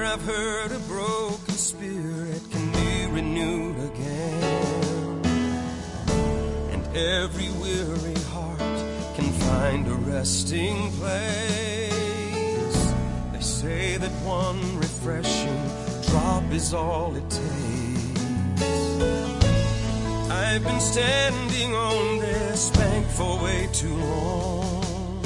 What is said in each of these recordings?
I've heard a broken spirit can be renewed again, and every weary heart can find a resting place. They say that one refreshing drop is all it takes. I've been standing on this bank for way too long,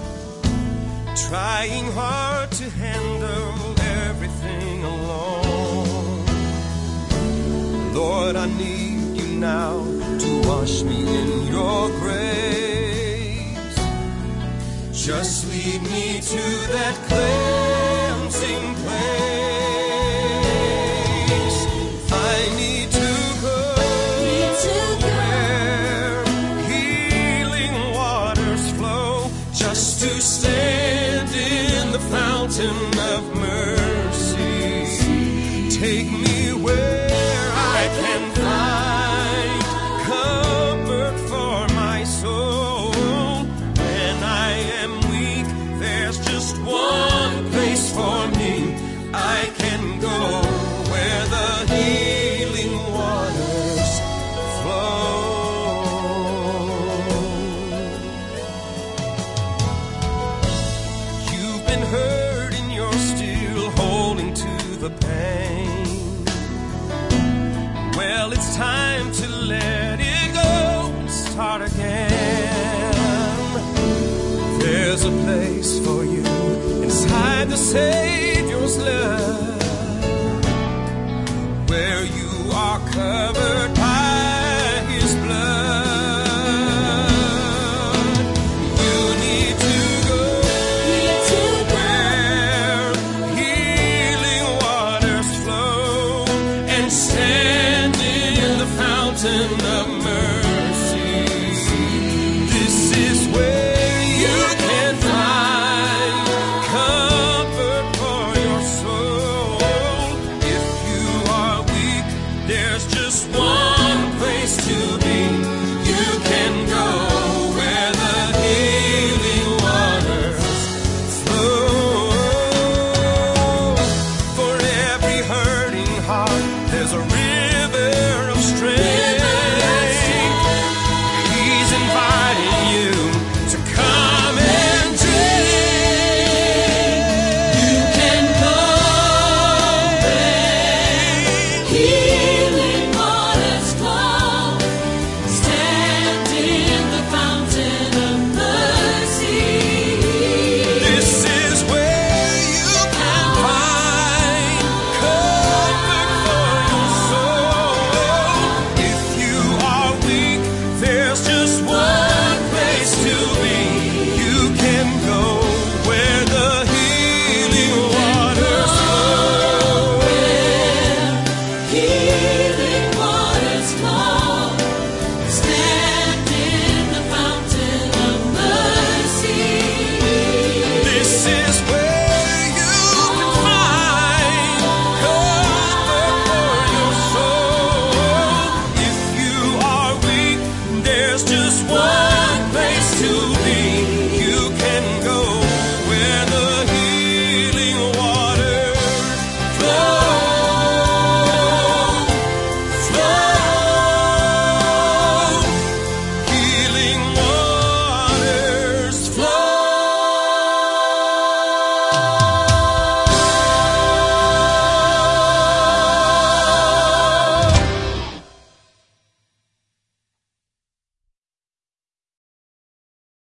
trying hard to handle everything alone. Lord, I need you now to wash me in your grace. Just lead me to that cleansing place. I need to go where healing waters flow, just to stand in the fountain of mercy. Take me where I can find comfort for my soul. When I am weak, there's just one place for me. I can go where the healing waters flow. You've been hurt and you're still holding to the pain. Well, it's time to let it go and start again. There's a place for you inside the Savior's love, where you are covered by His blood. You need to go where healing waters flow, and stand in the fountain of mercy. This is where you can find comfort for your soul. If you are weak, there's just one place to be. You can go where the healing waters flow. For every hurting heart, there's a river of strength. He's inviting you to come and drink. You can go where healing waters flow. Stand in the fountain of mercy. This is where you can find comfort for your soul. If you are weak, there's just one place to be. You can go where the healing waters flow. Healing waters flow. Stand in the fountain of mercy. This is where you can find comfort for your soul. If you are weak, there's just one